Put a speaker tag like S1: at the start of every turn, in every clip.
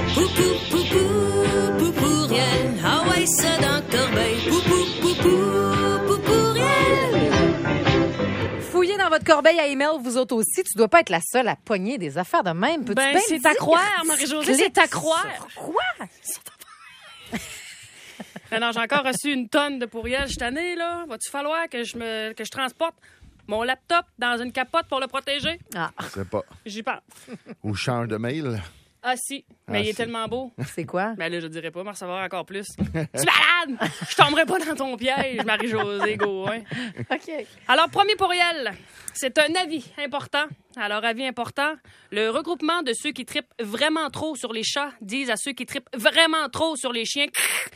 S1: Poupou, poupou, poupouriel. Ah ouais, ça dans corbeille. Poupou, poupou, poupouriel.
S2: Fouillez dans votre corbeille à email, vous autres aussi. Tu dois pas être la seule à pogner des affaires de même. Peux-tu bien
S3: c'est
S2: dire?
S3: à croire, Marie-Josée, c'est à croire.
S2: Quoi?
S3: Non, j'ai encore reçu une tonne de pourriels cette année, là. Va-tu falloir que je transporte mon laptop dans une capote pour le protéger?
S2: Ah,
S4: Je sais pas.
S3: J'y pense.
S4: Ou change de mail.
S3: Ah si, mais il est tellement beau.
S2: c'est quoi?
S3: Ben là, je dirais pas, mais recevoir encore plus. Tu es malade! Je tomberai pas dans ton piège, Marie-Josée Gauvin.
S2: OK.
S3: Alors, premier pourriel, c'est un avis important. Alors, avis important, le regroupement de ceux qui trippent vraiment trop sur les chats disent à ceux qui trippent vraiment trop sur les chiens.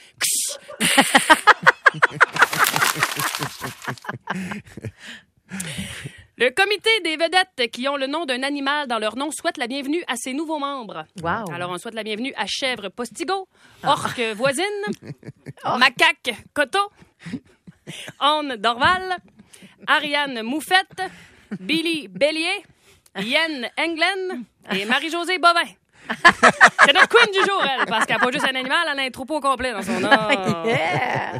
S3: Le comité des vedettes qui ont le nom d'un animal dans leur nom souhaite la bienvenue à ses nouveaux membres.
S2: Wow.
S3: Alors, on souhaite la bienvenue à Chèvre Postigo, Orque Voisine, Macaque Coto, Anne Dorval, Ariane Moufette, Billy Bélier, Yen Englen et Marie-Josée Bovin. C'est notre queen du jour, elle, parce qu'elle n'a pas juste un animal, elle a un troupeau complet dans son nom.
S2: Yeah!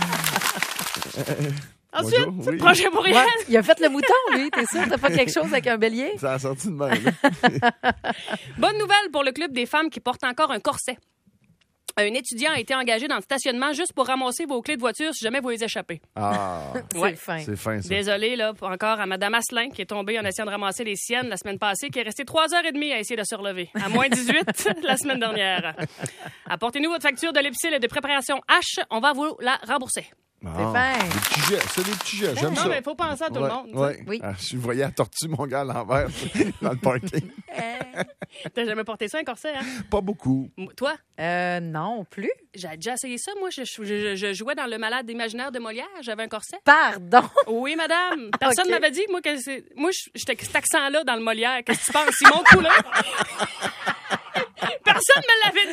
S3: Ensuite,
S4: Bonjour, oui.
S3: prochain pourriel.
S2: Ouais, il a fait le mouton, lui. T'es sûr? T'as pas quelque chose avec un bélier?
S4: Ça a sorti de même. Là.
S3: Bonne nouvelle pour le club des femmes qui portent encore un corset. Un étudiant a été engagé dans le stationnement juste pour ramasser vos clés de voiture si jamais vous les échappez.
S4: Ah,
S2: C'est fin.
S4: c'est fin, ça.
S3: Désolée, là, encore à Mme Asselin, qui est tombée en essayant de ramasser les siennes la semaine passée, qui est restée 3h30 à essayer de se relever. À moins 18 la semaine dernière. Apportez-nous votre facture de l'épicile et de préparation H. On va vous la rembourser.
S4: Ah,
S2: fin.
S4: Des petits jets. C'est des petits jets. J'aime
S3: Non,
S4: ça.
S3: mais il faut penser à tout le monde.
S4: Ouais.
S2: Oui.
S4: Ah, je voyais la tortue, mon gars, à l'envers, dans le parking.
S3: T'as jamais porté ça, un corset, hein?
S4: Pas beaucoup.
S3: Toi?
S2: Non plus.
S3: J'ai déjà essayé ça. Moi, je jouais dans Le Malade imaginaire de Molière. J'avais un corset.
S2: Pardon.
S3: Oui, madame. Personne
S2: Ok.
S3: m'avait dit, moi, que c'est. Moi, j'étais cet accent-là dans le Molière. Qu'est-ce que tu penses? Simon Coulin? Personne me l'avait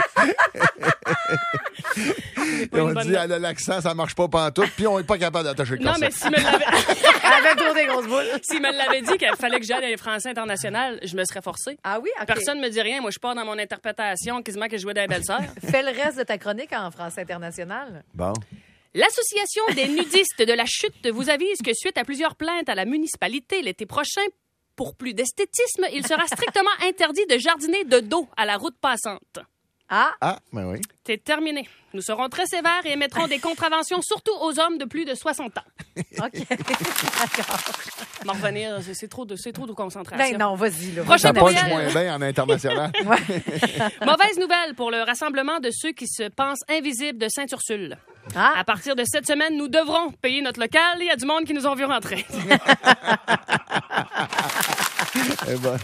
S3: dit.
S4: Et on dit, elle a l'accent, ça marche pas pantoute, puis on est pas capable d'attacher le
S3: Non,
S4: corset.
S3: mais s'il me l'avait.
S2: Avec trop des grosses boules.
S3: S'il me l'avait dit qu'il fallait que j'aille à les Français international, je me serais forcée.
S2: Ah oui? OK.
S3: Personne me dit rien. Moi, je pars dans mon interprétation, quasiment que je jouais dans les belles-sœurs.
S2: Fais le reste de ta chronique en français international.
S4: Bon.
S3: L'Association des nudistes de la chute vous avise que suite à plusieurs plaintes à la municipalité l'été prochain, pour plus d'esthétisme, il sera strictement interdit de jardiner de dos à la route passante.
S2: Ah,
S4: Ah, ben oui.
S3: C'est terminé. Nous serons très sévères et émettrons des contraventions surtout aux hommes de plus de 60 ans.
S2: OK. D'accord.
S3: M'en revenir, c'est trop de concentration.
S2: Ben non, vas-y. Là.
S3: Prochain
S4: Ça
S3: pourriel.
S4: punch moins bien en international.
S3: Mauvaise nouvelle pour le rassemblement de ceux qui se pensent invisibles de Sainte-Ursule.
S2: Ah,
S3: À partir de cette semaine, nous devrons payer notre local. Il y a du monde qui nous ont vu rentrer.
S4: Eh ben,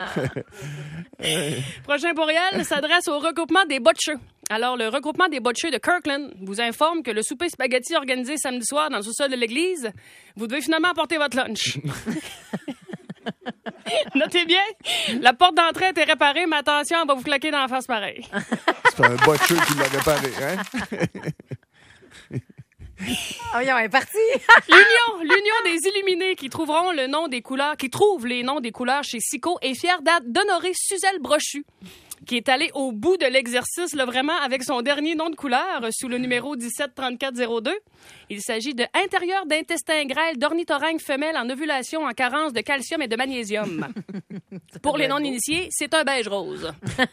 S3: Prochain pourriel s'adresse au regroupement des botcheux. Alors, le regroupement des botcheux de Kirkland vous informe que le souper spaghetti organisé samedi soir dans le sous-sol de l'église, vous devez finalement apporter votre lunch. Notez bien, la porte d'entrée était réparée, mais attention, on va vous claquer dans la face pareil.
S4: c'est un botcheux qui l'a réparé, hein?
S2: ah oui, on est parti.
S3: L'Union des Illuminés qui trouveront le nom des couleurs, qui trouve les noms des couleurs chez Sico est fière d'honorer Suzelle Brochu, qui est allée au bout de l'exercice, là, vraiment, avec son dernier nom de couleur, sous le numéro 173402. Il s'agit de intérieur d'intestin grêle d'ornithorynque femelle en ovulation en carence de calcium et de magnésium. Pour les non-initiés, c'est un beige rose.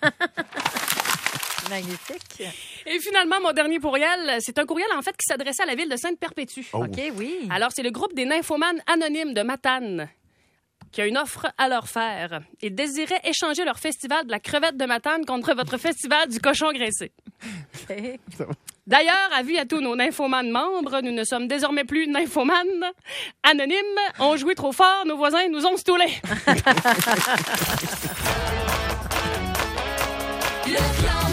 S2: Magnifique.
S3: Et finalement, mon dernier pourriel, c'est un courriel, en fait, qui s'adressait à la ville de Sainte-Perpétue.
S4: Oh.
S2: OK, oui.
S3: Alors, c'est le groupe des nymphomanes anonymes de Matane qui a une offre à leur faire. Ils désiraient échanger leur festival de la crevette de Matane contre votre festival du cochon graissé.
S2: OK.
S3: D'ailleurs, avis à tous nos nymphomanes membres, nous ne sommes désormais plus nymphomanes anonymes. On jouait trop fort, nos voisins nous ont stoulés.
S1: Le clan